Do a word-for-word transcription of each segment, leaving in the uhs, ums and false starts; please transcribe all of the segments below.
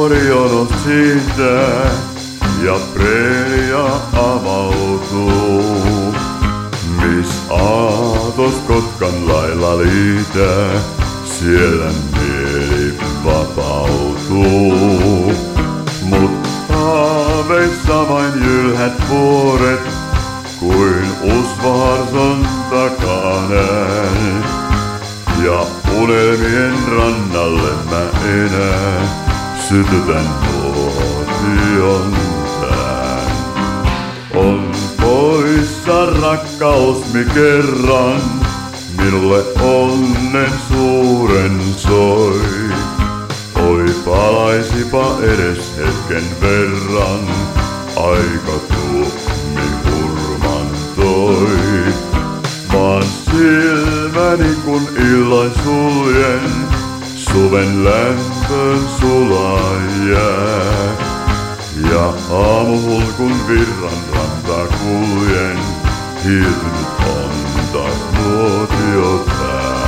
vuorijono siitä ja prelia avautuu. Mis aatos Kotkan lailla liitää, siellä mieli vapautuu. Mut haaveissa vain jylhät vuoret, kuin Usvarson takanään. Ja unelmien rannalle mä enää sytytän nuotion tän. On poissa rakkausmi kerran, minulle onnen suuren soi. Oi palaisipa edes hetken verran, aika tuommi hurmantoi. Vaan silmäni kun illoin suljen, suven lämpön sulaa jää. Ja aamuhulkun virran rantaa kuljen, hiiltynyt on taas nuotio tää.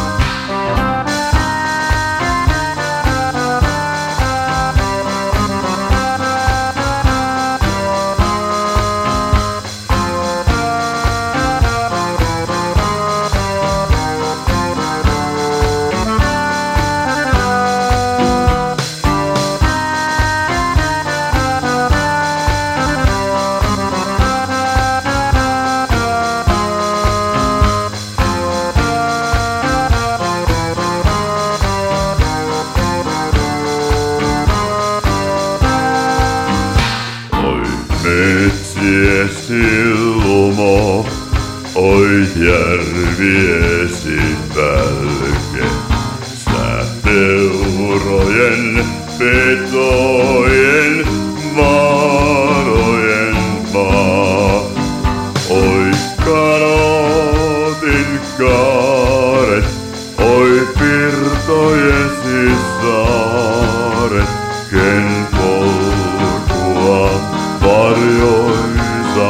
Metsiesi lumo, oi järviesi välke. Sä peurojen, petojen, vaarojen maa. Oi kanotin kaaret, oi pirtojesi saaret. Ken polkua varjoisa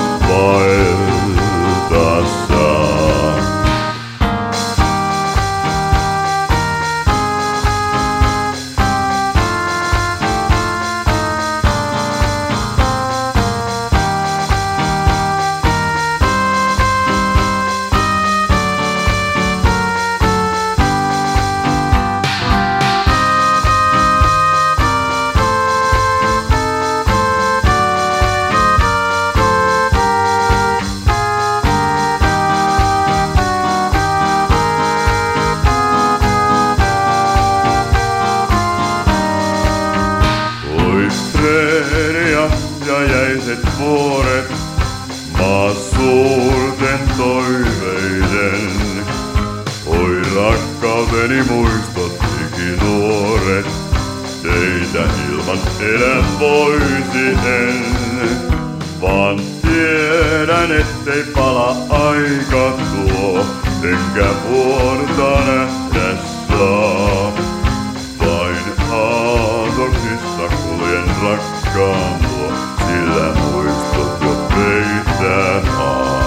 vaeltaa saa. Ja jäiset vuoret, maa suurten toiveiden. Oi rakkauteni muistot ikinuoret, teitä ilman elä voisi en. Vaan tiedän ettei pala aika tuo, enkä vuorta nähdä saa. Vain aatoksissa kuljen rakkaan luo, sillä muistot jo peittää maa.